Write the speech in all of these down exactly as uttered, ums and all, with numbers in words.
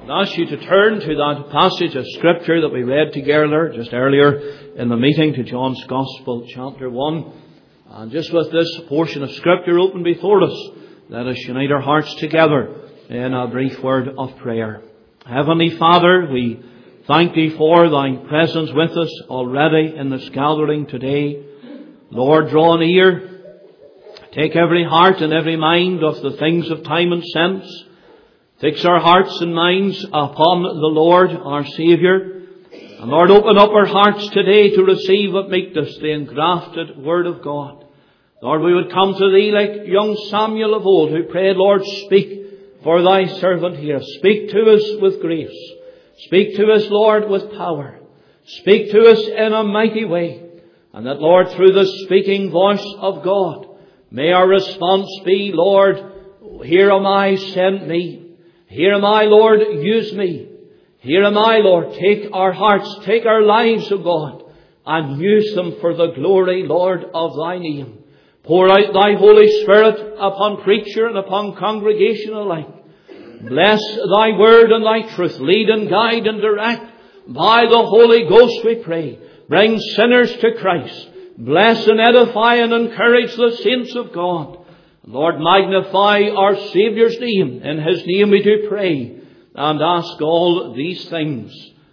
I ask you to turn to that passage of Scripture that we read together just earlier in the meeting, to John's Gospel, chapter one. And just with this portion of Scripture open before us, let us unite our hearts together in a brief word of prayer. Heavenly Father, we thank Thee for Thy presence with us already in this gathering today. Lord, draw near. Take every heart and every mind of the things of time and sense. Fix our hearts and minds upon the Lord, our Saviour. And Lord, open up our hearts today to receive at meekness the engrafted Word of God. Lord, we would come to Thee like young Samuel of old, who prayed, Lord, speak for Thy servant here. Speak to us with grace. Speak to us, Lord, with power. Speak to us in a mighty way. And that, Lord, through the speaking voice of God, may our response be, Lord, here am I, send me. Here am I, Lord, use me. Here am I, Lord, take our hearts, take our lives, O God, and use them for the glory, Lord, of Thy name. Pour out Thy Holy Spirit upon preacher and upon congregation alike. Bless Thy word and Thy truth. Lead and guide and direct by the Holy Ghost, we pray. Bring sinners to Christ. Bless and edify and encourage the saints of God. Lord, magnify our Saviour's name. In His name we do pray and ask all these things.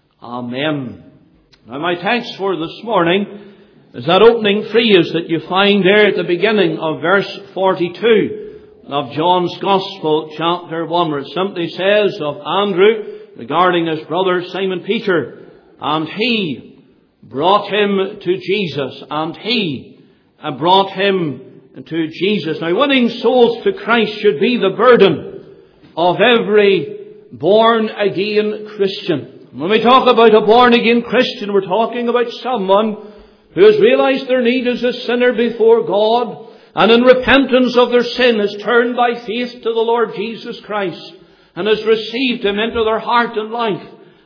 Amen. Now my text for this morning is that opening phrase that you find there at the beginning of verse forty-two of John's Gospel, chapter one, where it simply says of Andrew regarding his brother Simon Peter, and he brought him to Jesus, and he brought him to Jesus. Now, winning souls to Christ should be the burden of every born-again Christian. When we talk about a born-again Christian, we're talking about someone who has realized their need as a sinner before God, and in repentance of their sin has turned by faith to the Lord Jesus Christ, and has received Him into their heart and life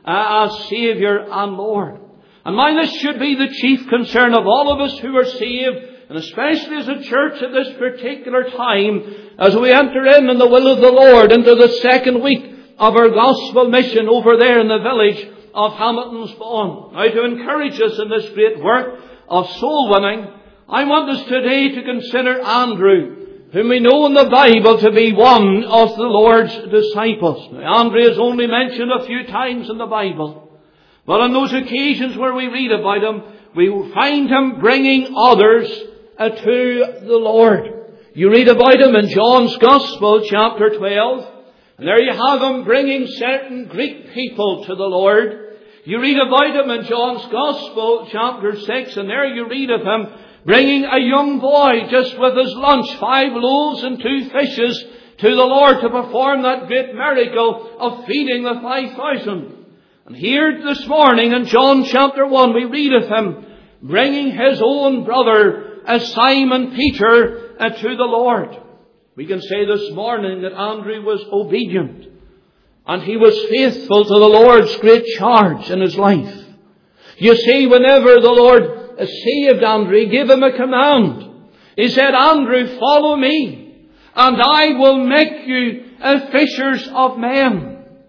as Saviour and Lord. And my, this should be the chief concern of all of us who are saved, and especially as a church at this particular time, as we enter in in the will of the Lord into the second week of our gospel mission over there in the village of Hamilton's Bawn. Now, to encourage us in this great work of soul winning, I want us today to consider Andrew, whom we know in the Bible to be one of the Lord's disciples. Now, Andrew is only mentioned a few times in the Bible, but on those occasions where we read about him, we find him bringing others uh, to the Lord. You read about him in John's Gospel, chapter twelve, and there you have him bringing certain Greek people to the Lord. You read about him in John's Gospel, chapter six, and there you read of him bringing a young boy just with his lunch, five loaves and two fishes, to the Lord to perform that great miracle of feeding the five thousand. And here this morning in John chapter one, we read of him bringing his own brother, as Simon Peter, uh, to the Lord. We can say this morning that Andrew was obedient, and he was faithful to the Lord's great charge in his life. You see, whenever the Lord saved Andrew, He gave him a command. He said, Andrew, follow me, and I will make you uh, fishers of men.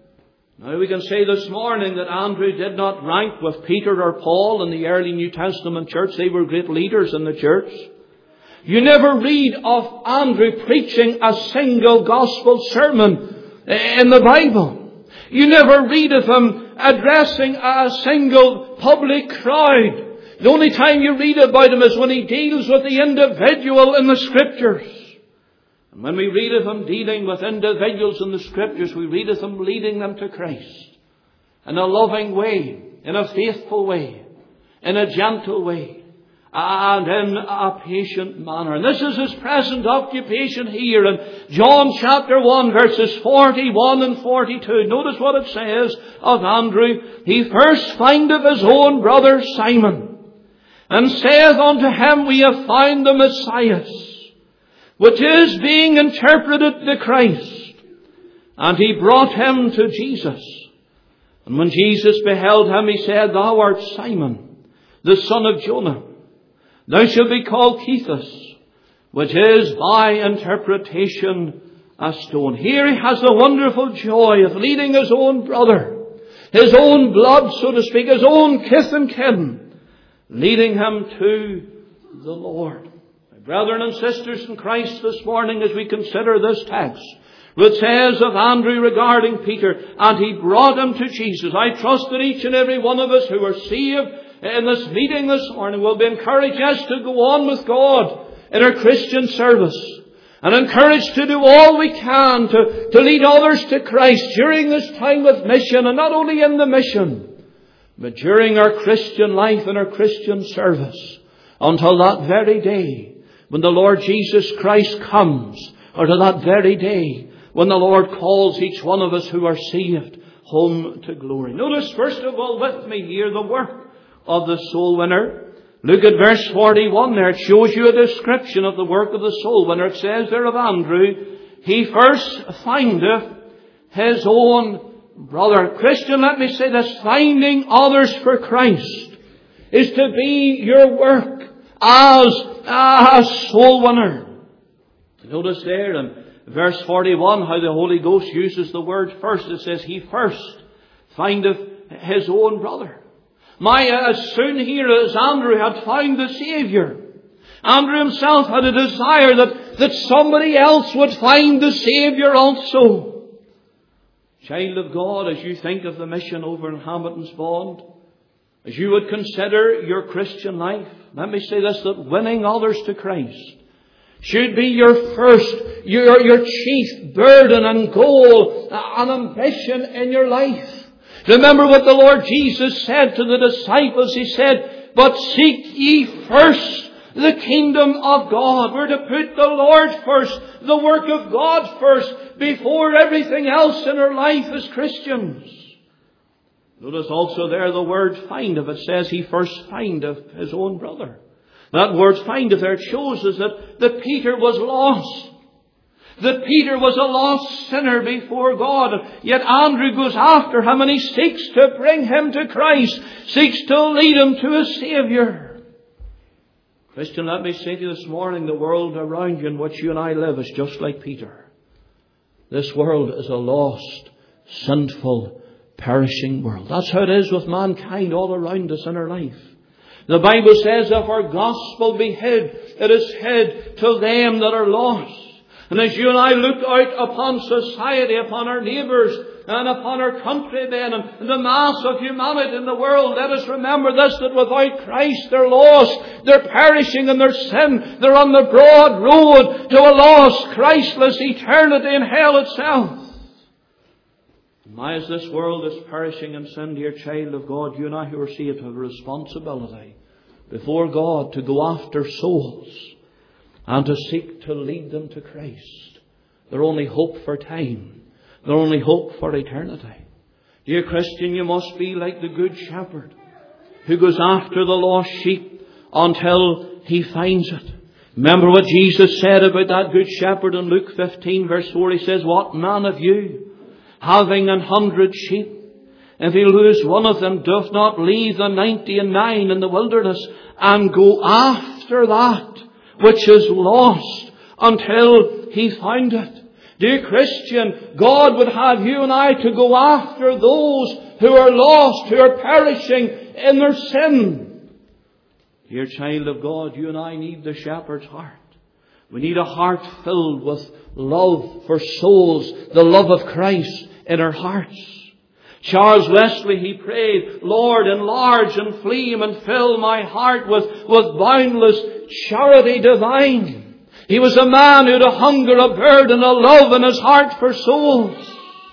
Now we can say this morning that Andrew did not rank with Peter or Paul in the early New Testament church. They were great leaders in the church. You never read of Andrew preaching a single gospel sermon in the Bible. You never read of him addressing a single public crowd. The only time you read about him is when he deals with the individual in the Scriptures. And when we read of him dealing with individuals in the Scriptures, we read of him leading them to Christ in a loving way, in a faithful way, in a gentle way, and in a patient manner. And this is his present occupation here in John chapter one, verses forty-one and forty-two. Notice what it says of Andrew. He first findeth his own brother Simon, and saith unto him, We have found the Messiah, which is being interpreted the Christ. And he brought him to Jesus. And when Jesus beheld him, he said, Thou art Simon, the son of Jonah. Thou shalt be called Cephas, which is by interpretation a stone. Here he has the wonderful joy of leading his own brother, his own blood, so to speak, his own kith and kin, leading him to the Lord. My brethren and sisters in Christ, this morning as we consider this text, which says of Andrew regarding Peter, and he brought him to Jesus. I trust that each and every one of us who are saved in this meeting this morning will be encouraged, yes, to go on with God in our Christian service, and encouraged to do all we can to, to lead others to Christ during this time of mission, and not only in the mission, but during our Christian life and our Christian service, until that very day when the Lord Jesus Christ comes, or to that very day when the Lord calls each one of us who are saved home to glory. Notice first of all with me here the work of the soul winner. Look at verse forty-one there. It shows you a description of the work of the soul winner. It says there of Andrew, he first findeth his own brother. Christian, let me say this, finding others for Christ is to be your work as a soul winner. Notice there in verse forty-one how the Holy Ghost uses the word first. It says, he first findeth his own brother. My, as soon here as Andrew had found the Saviour, Andrew himself had a desire that, that somebody else would find the Saviour also. Child of God, as you think of the mission over in Hamilton's Bond, as you would consider your Christian life, let me say this, that winning others to Christ should be your first, your, your chief burden and goal and ambition in your life. Remember what the Lord Jesus said to the disciples. He said, but seek ye first the kingdom of God. We're to put the Lord first, the work of God first, before everything else in our life as Christians. Notice also there the word findeth. It says he first findeth his own brother. That word findeth there, it shows us that, that Peter was lost. That Peter was a lost sinner before God. Yet Andrew goes after him and he seeks to bring him to Christ. Seeks to lead him to a Saviour. Christian, let me say to you this morning, the world around you in which you and I live is just like Peter. This world is a lost, sinful, perishing world. That's how it is with mankind all around us in our life. The Bible says if our gospel be hid, it is hid to them that are lost. And as you and I look out upon society, upon our neighbours, and upon our country then, and the mass of humanity in the world, let us remember this, that without Christ they're lost, they're perishing in their sin, they're on the broad road to a lost, Christless eternity in hell itself. My, as this world is perishing in sin, dear child of God, you and I who are saved have a responsibility before God to go after souls and to seek to lead them to Christ. Their only hope for time, their only hope for eternity. Dear Christian, you must be like the good shepherd who goes after the lost sheep until he finds it. Remember what Jesus said about that good shepherd in Luke fifteen verse four. He says, what man of you, having an hundred sheep, if he lose one of them, doth not leave the ninety and nine in the wilderness and go after that which is lost until he find it? Dear Christian, God would have you and I to go after those who are lost, who are perishing in their sin. Dear child of God, you and I need the shepherd's heart. We need a heart filled with love for souls, the love of Christ in our hearts. Charles Wesley, he prayed, Lord, enlarge and flame and fill my heart with, with boundless charity divine. He was a man who had a hunger, a burden, a love in his heart for souls.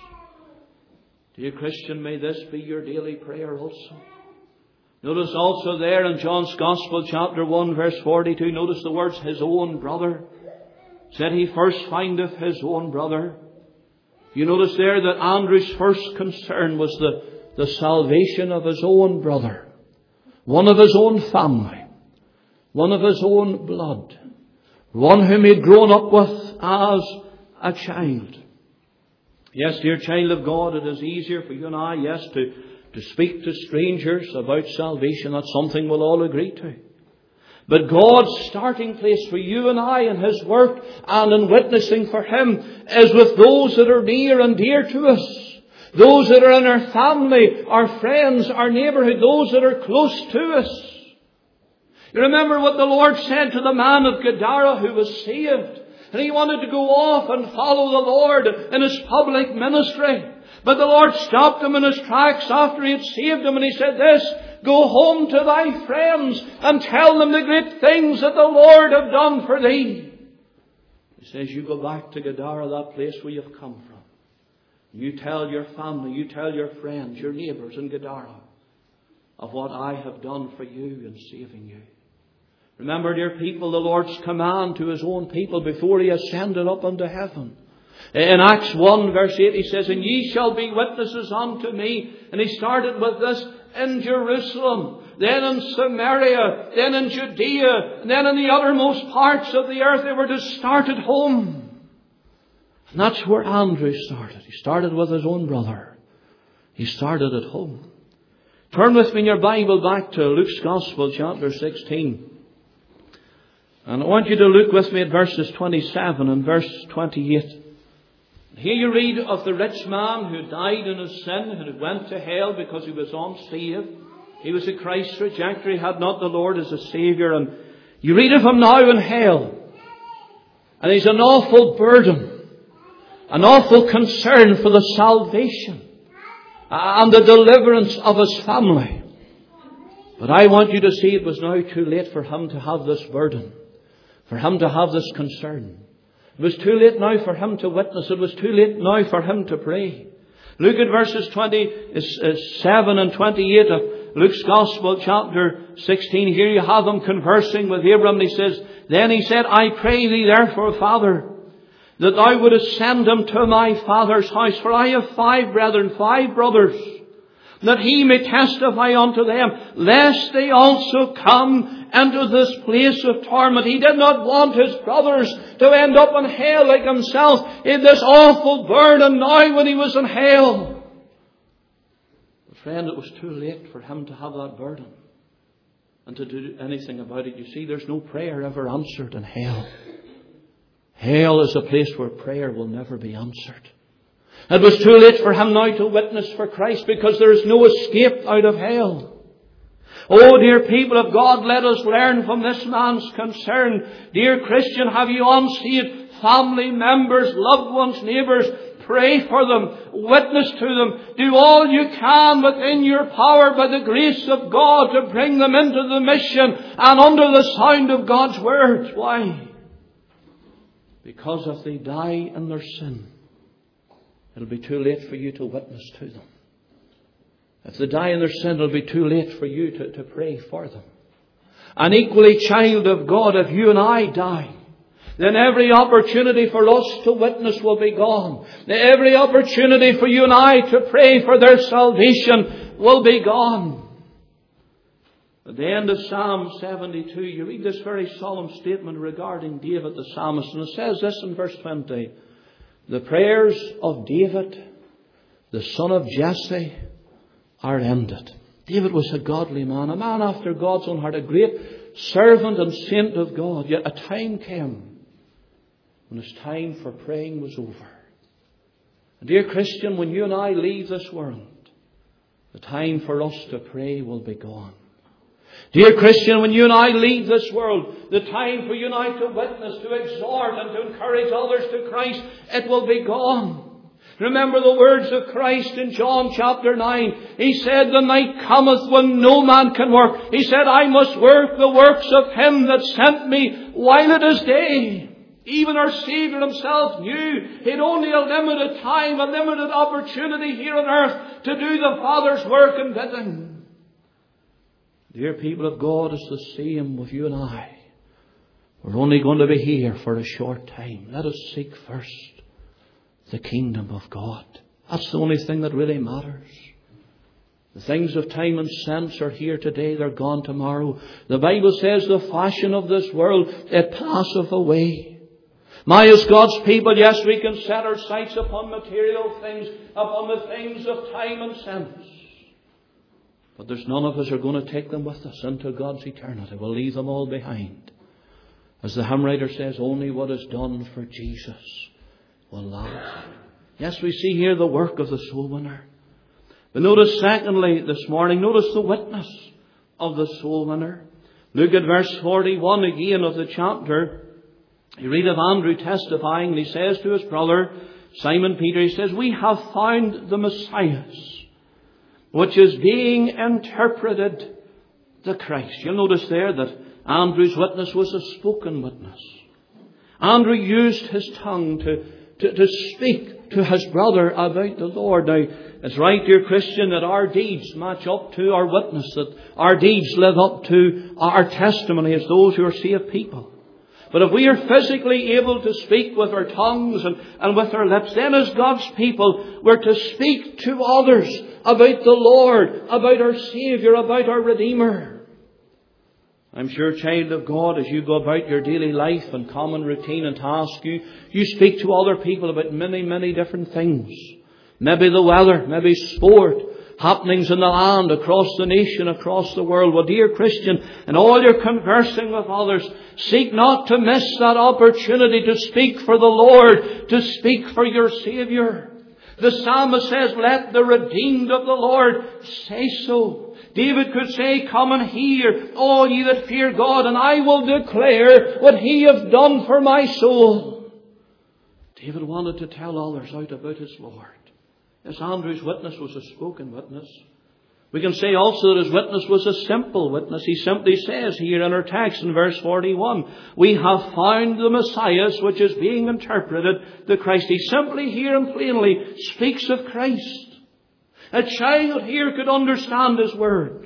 Dear Christian, may this be your daily prayer also. Notice also there in John's Gospel, chapter one, verse forty-two, notice the words, his own brother. Said he first findeth his own brother. You notice there that Andrew's first concern was the, the salvation of his own brother. One of his own family. One of his own blood. One whom he had grown up with as a child. Yes, dear child of God, it is easier for you and I, yes, to, to speak to strangers about salvation. That's something we'll all agree to. But God's starting place for you and I in His work and in witnessing for Him is with those that are near and dear to us. Those that are in our family, our friends, our neighbourhood, those that are close to us. You remember what the Lord said to the man of Gadara who was saved. And he wanted to go off and follow the Lord in His public ministry. But the Lord stopped him in his tracks after He had saved him, and He said this, "Go home to thy friends and tell them the great things that the Lord have done for thee." He says, you go back to Gadara, that place where you've come from. You tell your family, you tell your friends, your neighbours in Gadara of what I have done for you in saving you. Remember, dear people, the Lord's command to His own people before He ascended up into heaven. In Acts one verse eight He says, "And ye shall be witnesses unto me." And He started with this, in Jerusalem, then in Samaria, then in Judea, and then in the uttermost parts of the earth. They were to start at home. And that's where Andrew started. He started with his own brother. He started at home. Turn with me in your Bible back to Luke's Gospel, chapter sixteen. And I want you to look with me at verses twenty-seven and verse twenty-eight. Here you read of the rich man who died in his sin and who went to hell because he was unsaved. He was a Christ rejecter. He had not the Lord as a Saviour. And you read of him now in hell. And he's an awful burden, an awful concern for the salvation and the deliverance of his family. But I want you to see it was now too late for him to have this burden, for him to have this concern. It was too late now for him to witness. It was too late now for him to pray. Look at verses twenty-seven and twenty-eight of Luke's Gospel, chapter sixteen. Here you have him conversing with Abram. And he says, "Then he said, I pray thee therefore, Father, that thou wouldest send him to my father's house. For I have five brethren, five brothers, that he may testify unto them, lest they also come into this place of torment." He did not want his brothers to end up in hell like himself, in this awful burden now when he was in hell. But friend, it was too late for him to have that burden and to do anything about it. You see, there's no prayer ever answered in hell. Hell is a place where prayer will never be answered. It was too late for him now to witness for Christ, because there is no escape out of hell. Oh, dear people of God, let us learn from this man's concern. Dear Christian, have you unsaved family members, loved ones, neighbours? Pray for them. Witness to them. Do all you can within your power by the grace of God to bring them into the mission and under the sound of God's words. Why? Because if they die in their sin, it'll be too late for you to witness to them. If they die in their sin, it'll be too late for you to, to pray for them. And equally, child of God, if you and I die, then every opportunity for us to witness will be gone. Every opportunity for you and I to pray for their salvation will be gone. At the end of Psalm seventy-two, you read this very solemn statement regarding David the psalmist. And it says this in verse twenty. "The prayers of David, the son of Jesse, are ended." David was a godly man, a man after God's own heart, a great servant and saint of God. Yet a time came when his time for praying was over. And dear Christian, when you and I leave this world, the time for us to pray will be gone. Dear Christian, when you and I leave this world, the time for you and I to witness, to exhort and to encourage others to Christ, it will be gone. Remember the words of Christ in John chapter nine. He said, "The night cometh when no man can work." He said, "I must work the works of him that sent me while it is day." Even our Saviour himself knew he had only a limited time, a limited opportunity here on earth to do the Father's work and bidding. Dear people of God, it's the same with you and I. We're only going to be here for a short time. Let us seek first the kingdom of God. That's the only thing that really matters. The things of time and sense are here today, they're gone tomorrow. The Bible says the fashion of this world, it passeth away. My, as God's people, yes, we can set our sights upon material things, upon the things of time and sense. But there's none of us are going to take them with us into God's eternity. We'll leave them all behind. As the hymn writer says, only what is done for Jesus will last. Yes, we see here the work of the soul winner. But notice secondly this morning, notice the witness of the soul winner. Look at verse forty-one again of the chapter. You read of Andrew testifying, and he says to his brother Simon Peter, he says, we have found the Messiah, which is being interpreted the Christ. You'll notice there that Andrew's witness was a spoken witness. Andrew used his tongue to, to, to speak to his brother about the Lord. Now, it's right, dear Christian, that our deeds match up to our witness, that our deeds live up to our testimony as those who are saved people. But if we are physically able to speak with our tongues and, and with our lips, then as God's people, we're to speak to others about the Lord, about our Saviour, about our Redeemer. I'm sure, child of God, as you go about your daily life and common routine and task, you, you speak to other people about many, many different things. Maybe the weather, maybe sport, happenings in the land, across the nation, across the world. Well, dear Christian, in all your conversing with others, seek not to miss that opportunity to speak for the Lord, to speak for your Saviour. The psalmist says, let the redeemed of the Lord say so. David could say, come and hear, all ye that fear God, and I will declare what He hath done for my soul. David wanted to tell others out about his Lord. Yes, Andrew's witness was a spoken witness. We can say also that his witness was a simple witness. He simply says here in our text in verse forty-one, we have found the Messiah, which is being interpreted the Christ. He simply here and plainly speaks of Christ. A child here could understand his words.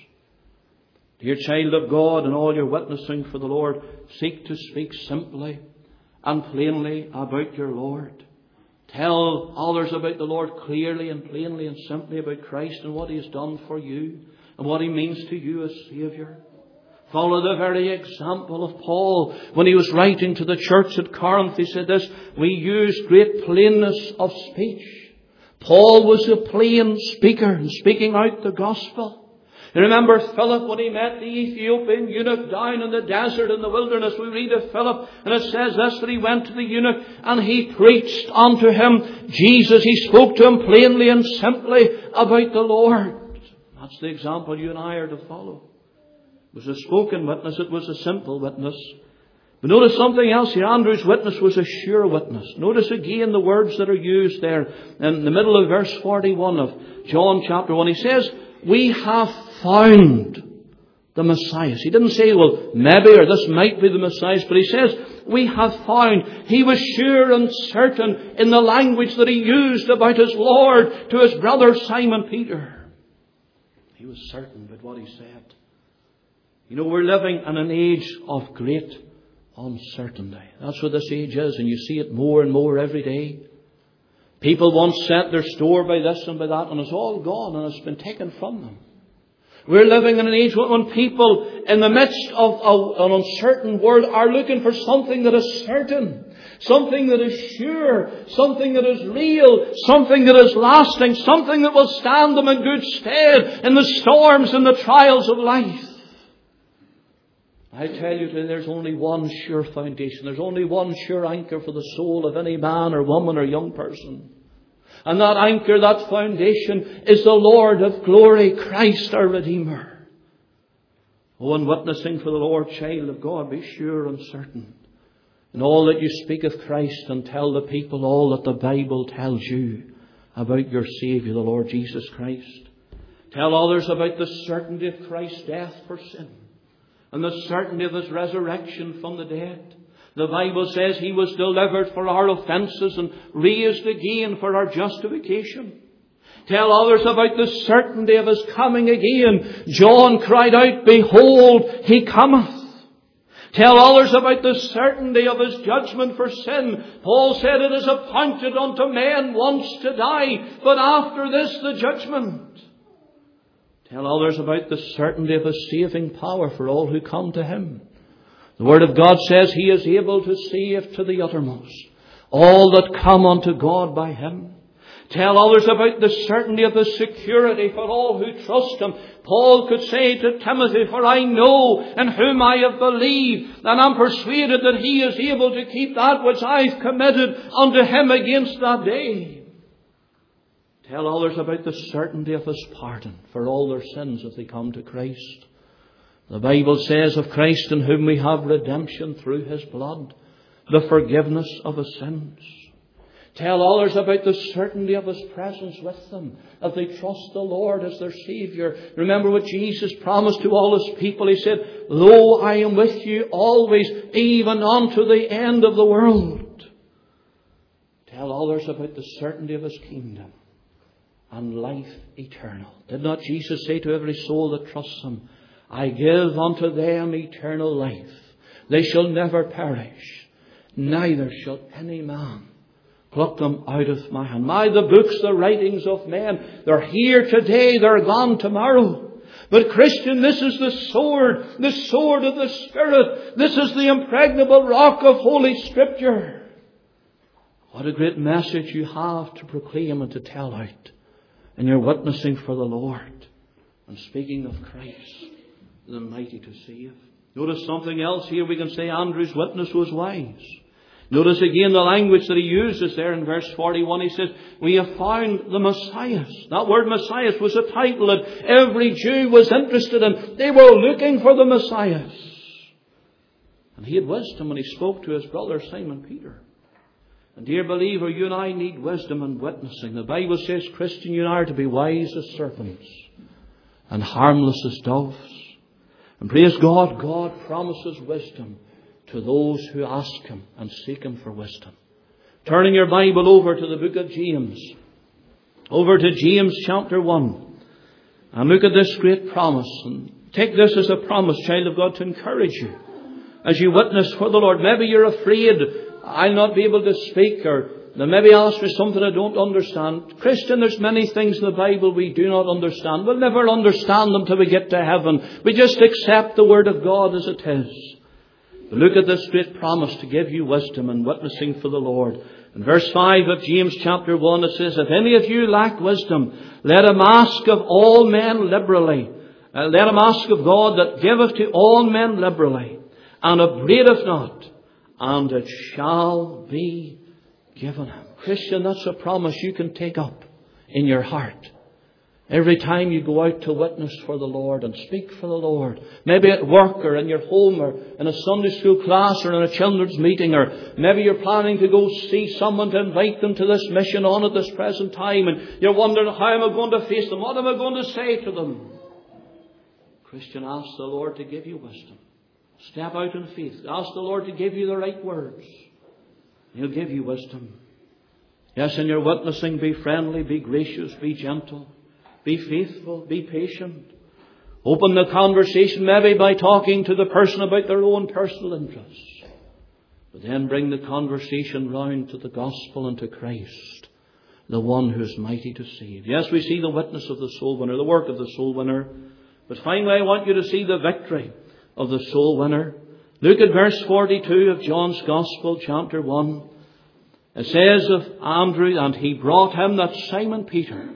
Dear child of God, in all your witnessing for the Lord, seek to speak simply and plainly about your Lord. Tell others about the Lord clearly and plainly and simply about Christ and what He has done for you and what He means to you as Saviour. Follow the very example of Paul when he was writing to the church at Corinth. He said this, we use great plainness of speech. Paul was a plain speaker and speaking out the gospel. You remember Philip when he met the Ethiopian eunuch down in the desert in the wilderness. We read of Philip and it says this, that he went to the eunuch and he preached unto him Jesus. He spoke to him plainly and simply about the Lord. That's the example you and I are to follow. It was a spoken witness. It was a simple witness. But notice something else here. Andrew's witness was a sure witness. Notice again the words that are used there in the middle of verse forty-one of John chapter one. He says, we have found the Messiah. He didn't say, well, maybe or this might be the Messiah, but he says, we have found. He was sure and certain in the language that he used about his Lord to his brother Simon Peter. He was certain about what he said. You know, we're living in an age of great uncertainty. That's what this age is, and you see it more and more every day. People once set their store by this and by that, and it's all gone and it's been taken from them. We're living in an age when people in the midst of an uncertain world are looking for something that is certain, something that is sure, something that is real, something that is lasting, something that will stand them in good stead in the storms and the trials of life. I tell you today, there's only one sure foundation. There's only one sure anchor for the soul of any man or woman or young person. And that anchor, that foundation, is the Lord of glory, Christ our Redeemer. Oh, in witnessing for the Lord, child of God, be sure and certain in all that you speak of Christ, and tell the people all that the Bible tells you about your Saviour, the Lord Jesus Christ. Tell others about the certainty of Christ's death for sin and the certainty of His resurrection from the dead. The Bible says He was delivered for our offences and raised again for our justification. Tell others about the certainty of His coming again. John cried out, behold, He cometh. Tell others about the certainty of His judgment for sin. Paul said it is appointed unto men once to die, but after this the judgment. Tell others about the certainty of His saving power for all who come to Him. The Word of God says He is able to save to the uttermost all that come unto God by Him. Tell others about the certainty of the security for all who trust Him. Paul could say to Timothy, for I know in whom I have believed, and am persuaded that He is able to keep that which I've committed unto Him against that day. Tell others about the certainty of His pardon for all their sins if they come to Christ. The Bible says of Christ, in whom we have redemption through His blood, the forgiveness of His sins. Tell others about the certainty of His presence with them as they trust the Lord as their Saviour. Remember what Jesus promised to all His people. He said, lo, I am with you always, even unto the end of the world. Tell others about the certainty of His kingdom and life eternal. Did not Jesus say to every soul that trusts Him, I give unto them eternal life. They shall never perish, neither shall any man pluck them out of my hand. My, the books, the writings of men, they're here today, they're gone tomorrow. But Christian, this is the sword, the sword of the Spirit. This is the impregnable rock of Holy Scripture. What a great message you have to proclaim and to tell out. And you're witnessing for the Lord and speaking of Christ, the mighty to save. Notice something else here. We can say Andrew's witness was wise. Notice again the language that he uses there in verse forty-one. He says, we have found the Messiah. That word Messiah was a title that every Jew was interested in. They were looking for the Messiah. And he had wisdom when he spoke to his brother Simon Peter. And dear believer, you and I need wisdom and witnessing. The Bible says, Christian, you and I are to be wise as serpents and harmless as doves. And praise God, God promises wisdom to those who ask Him and seek Him for wisdom. Turning your Bible over to the book of James. Over to James chapter one. And look at this great promise. And take this as a promise, child of God, to encourage you as you witness for the Lord. Maybe you're afraid, I'll not be able to speak, or they maybe ask me something I don't understand. Christian, there's many things in the Bible we do not understand. We'll never understand them till we get to heaven. We just accept the Word of God as it is. But look at this great promise to give you wisdom and witnessing for the Lord. In verse five of James chapter one it says, if any of you lack wisdom, let him ask of all men liberally. Uh, let him ask of God that giveth to all men liberally, and upbraideth not, and it shall be given him. Christian, that's a promise you can take up in your heart. Every time you go out to witness for the Lord and speak for the Lord, maybe at work or in your home or in a Sunday school class or in a children's meeting, or maybe you're planning to go see someone to invite them to this mission on at this present time, and you're wondering, how am I going to face them? What am I going to say to them? Christian, ask the Lord to give you wisdom. Step out in faith. Ask the Lord to give you the right words. He'll give you wisdom. Yes, in your witnessing, be friendly, be gracious, be gentle. Be faithful, be patient. Open the conversation maybe by talking to the person about their own personal interests. But then bring the conversation round to the gospel and to Christ, the one who is mighty to save. Yes, we see the witness of the soul winner, the work of the soul winner. But finally, I want you to see the victory of the soul winner. Look at verse forty-two of John's Gospel, chapter one. It says of Andrew, and he brought him, that's Simon Peter,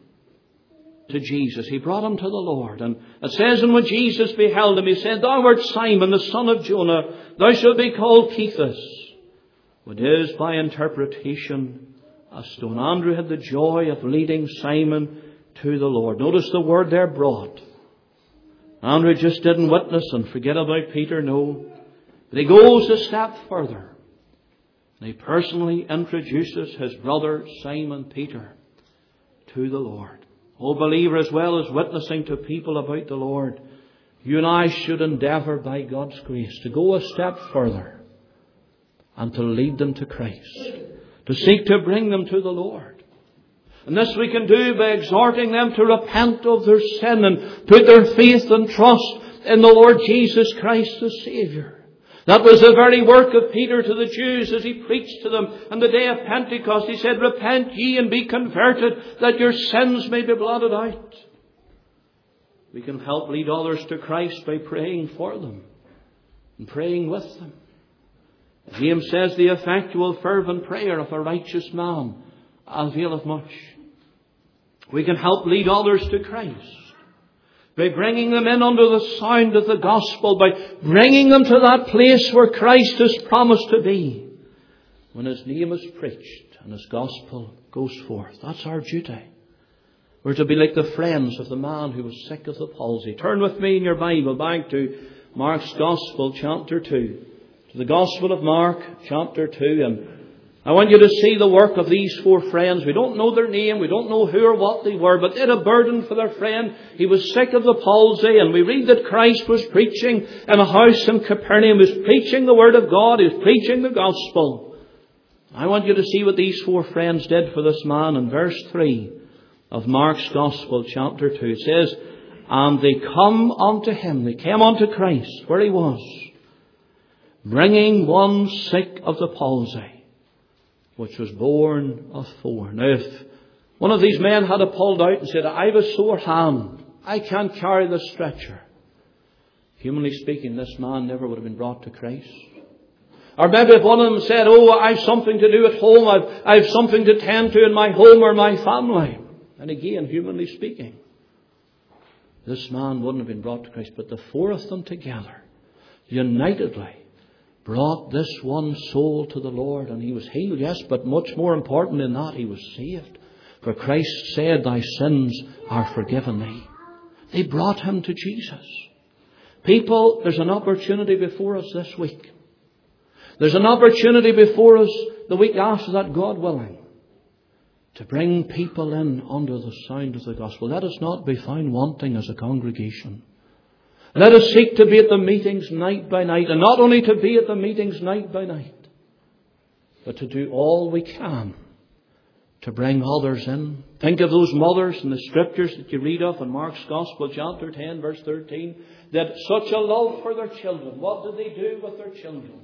to Jesus. He brought him to the Lord. And it says, and when Jesus beheld him, he said, thou art Simon, the son of Jonah. Thou shalt be called Cephas, which is by interpretation a stone. Andrew had the joy of leading Simon to the Lord. Notice the word there, brought. Andrew just didn't witness and forget about Peter, no. But he goes a step further. And he personally introduces his brother Simon Peter to the Lord. Oh, believer, as well as witnessing to people about the Lord, you and I should endeavour by God's grace to go a step further and to lead them to Christ, to seek to bring them to the Lord. And this we can do by exhorting them to repent of their sin and put their faith and trust in the Lord Jesus Christ the Saviour. That was the very work of Peter to the Jews as he preached to them on the day of Pentecost. He said, repent ye and be converted, that your sins may be blotted out. We can help lead others to Christ by praying for them and praying with them. James says, the effectual fervent prayer of a righteous man availeth much. We can help lead others to Christ by bringing them in under the sound of the gospel, by bringing them to that place where Christ is promised to be when His name is preached and His gospel goes forth. That's our duty. We're to be like the friends of the man who was sick of the palsy. Turn with me in your Bible back to Mark's Gospel, chapter two. To the Gospel of Mark, chapter two. And I want you to see the work of these four friends. We don't know their name. We don't know who or what they were. But they had a burden for their friend. He was sick of the palsy. And we read that Christ was preaching in a house in Capernaum. He was preaching the Word of God. He was preaching the gospel. I want you to see what these four friends did for this man in verse three of Mark's Gospel, chapter two. It says, and they come unto him. They came unto Christ, where He was, bringing one sick of the palsy, which was born of four. Now, if one of these men had a pulled out and said, I have a sore hand, I can't carry the stretcher, humanly speaking, this man never would have been brought to Christ. Or maybe if one of them said, oh, I've something to do at home, I've, I've something to tend to in my home or my family. And again, humanly speaking, this man wouldn't have been brought to Christ. But the four of them together, unitedly, brought this one soul to the Lord. And he was healed, yes, but much more important than that, he was saved. For Christ said, thy sins are forgiven thee. They brought him to Jesus. People, there's an opportunity before us this week. There's an opportunity before us the week after that, God willing, to bring people in under the sound of the gospel. Let us not be found wanting as a congregation. Let us seek to be at the meetings night by night. And not only to be at the meetings night by night, but to do all we can to bring others in. Think of those mothers in the scriptures that you read of in Mark's Gospel, chapter ten, verse thirteen. That such a love for their children. What did they do with their children?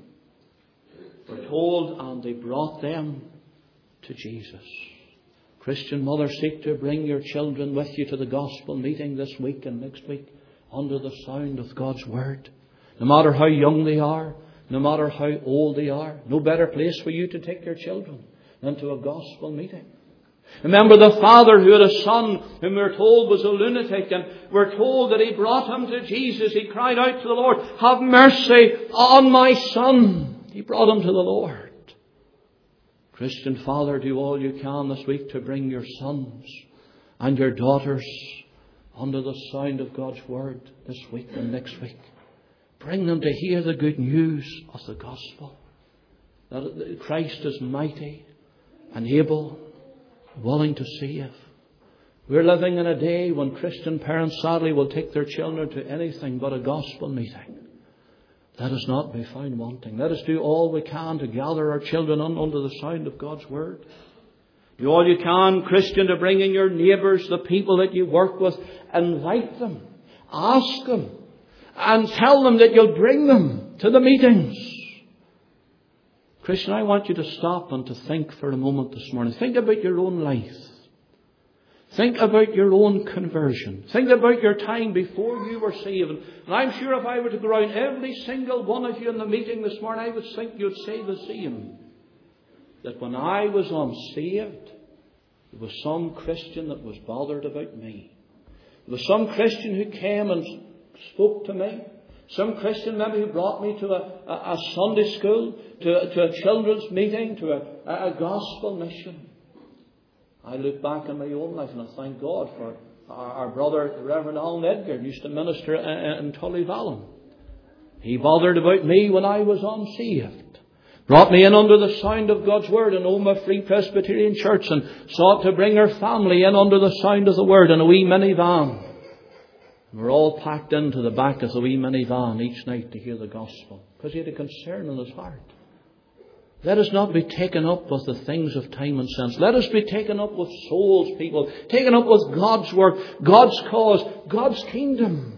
We're told, and they brought them to Jesus. Christian mother, seek to bring your children with you to the gospel meeting this week and next week under the sound of God's Word. No matter how young they are, no matter how old they are, no better place for you to take your children than to a gospel meeting. Remember the father who had a son whom we're told was a lunatic, and we're told that he brought him to Jesus. He cried out to the Lord, have mercy on my son. He brought him to the Lord. Christian father, do all you can this week to bring your sons and your daughters under the sound of God's Word this week and next week. Bring them to hear the good news of the gospel. That Christ is mighty and able, willing to save. We're living in a day when Christian parents sadly will take their children to anything but a gospel meeting. Let us not be found wanting. Let us do all we can to gather our children on under the sound of God's Word. Do all you can, Christian, to bring in your neighbours, the people that you work with. Invite them. Ask them. And tell them that you'll bring them to the meetings. Christian, I want you to stop and to think for a moment this morning. Think about your own life. Think about your own conversion. Think about your time before you were saved. And I'm sure if I were to go around every single one of you in the meeting this morning, I would think you'd say the same. That when I was unsaved, there was some Christian that was bothered about me. There was some Christian who came and spoke to me. Some Christian maybe who brought me to a, a, a Sunday school, to, to a children's meeting, to a, a gospel mission. I look back on my own life and I thank God for our, our brother, Reverend Alan Edgar, who used to minister in, in Tullyvallen. He bothered about me when I was unsaved. Brought me in under the sound of God's Word in Oma Free Presbyterian Church and sought to bring her family in under the sound of the Word in a wee minivan. And we're all packed into the back of the wee minivan each night to hear the gospel because he had a concern in his heart. Let us not be taken up with the things of time and sense. Let us be taken up with souls, people. Taken up with God's work, God's cause, God's kingdom.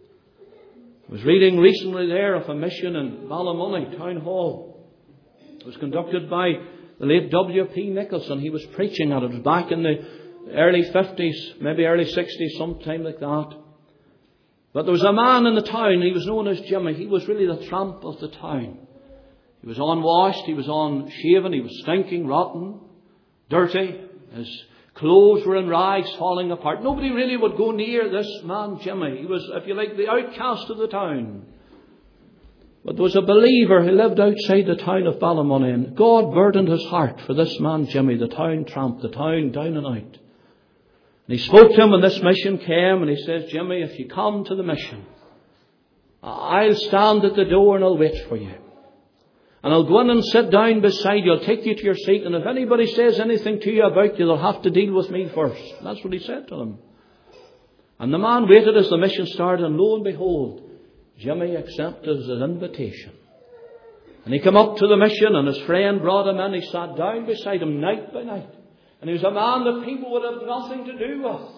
I was reading recently there of a mission in Ballymoney Town Hall. It was conducted by the late W P Nicholson. He was preaching at it. It was back in the early fifties, maybe early sixties, sometime like that. But there was a man in the town. He was known as Jimmy. He was really the tramp of the town. He was unwashed, he was unshaven, he was stinking, rotten, dirty, His clothes were in rags, falling apart. Nobody really would go near this man, Jimmy. He was, if you like, the outcast of the town. But there was a believer who lived outside the town of Ballymoney, and God burdened his heart for this man, Jimmy, the town tramp, the town down and out. And he spoke to him when this mission came, and he says, Jimmy, if you come to the mission, I'll stand at the door and I'll wait for you. And I'll go in and sit down beside you. I'll take you to your seat. And if anybody says anything to you about you, they'll have to deal with me first. And that's what he said to them. And the man waited as the mission started. And lo and behold, Jimmy accepted his invitation. And he came up to the mission, and his friend brought him in. He sat down beside him night by night. And he was a man that people would have nothing to do with.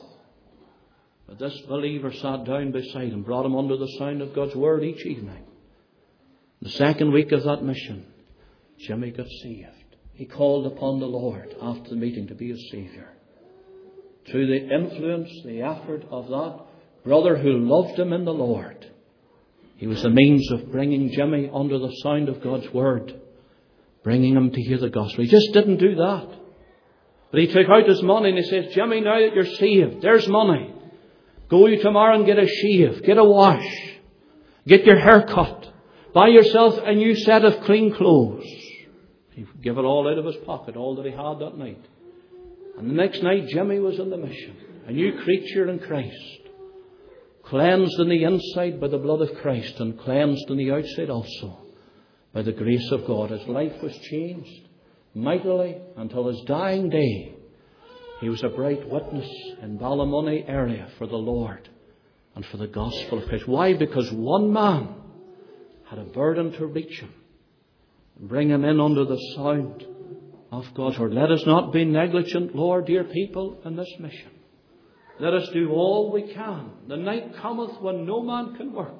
But this believer sat down beside him, brought him under the sound of God's word each evening. The second week of that mission, Jimmy got saved. He called upon the Lord after the meeting to be his Saviour. Through the influence, the effort of that brother who loved him in the Lord, he was the means of bringing Jimmy under the sound of God's word, bringing him to hear the gospel. He just didn't do that. But he took out his money and he says, Jimmy, now that you're saved, there's money. Go you tomorrow and get a shave, get a wash, get your hair cut. Buy yourself a new set of clean clothes. He gave it all out of his pocket, all that he had that night. And the next night, Jimmy was in the mission. A new creature in Christ. Cleansed in the inside by the blood of Christ, and cleansed in the outside also by the grace of God. His life was changed mightily until his dying day. He was a bright witness in Ballymoney area for the Lord and for the gospel of Christ. Why? Because one man had a burden to reach him and bring him in under the sound of God's word. Let us not be negligent, Lord, dear people, in this mission. Let us do all we can. The night cometh when no man can work.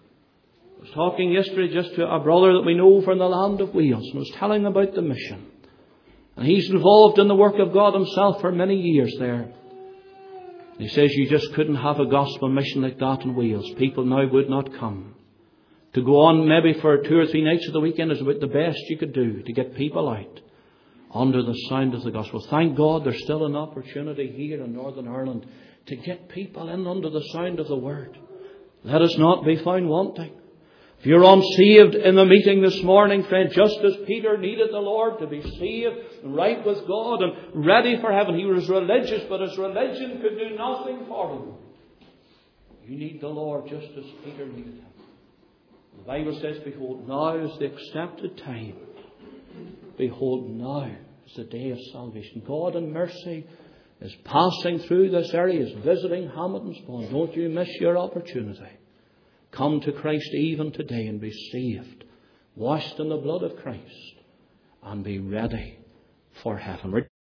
I was talking yesterday just to a brother that we know from the land of Wales, and was telling him about the mission. And he's involved in the work of God himself for many years there. He says you just couldn't have a gospel mission like that in Wales. People now would not come. To go on maybe for two or three nights of the weekend is about the best you could do to get people out under the sound of the gospel. Thank God there's still an opportunity here in Northern Ireland to get people in under the sound of the word. Let us not be found wanting. If you're unsaved in the meeting this morning, friend, just as Peter needed the Lord to be saved and right with God and ready for heaven. He was religious, but his religion could do nothing for him. You need the Lord just as Peter needed him. The Bible says, behold, now is the accepted time. Behold, now is the day of salvation. God in mercy is passing through this area, is visiting Hamilton Spawn. Don't you miss your opportunity. Come to Christ even today and be saved, washed in the blood of Christ, and be ready for heaven.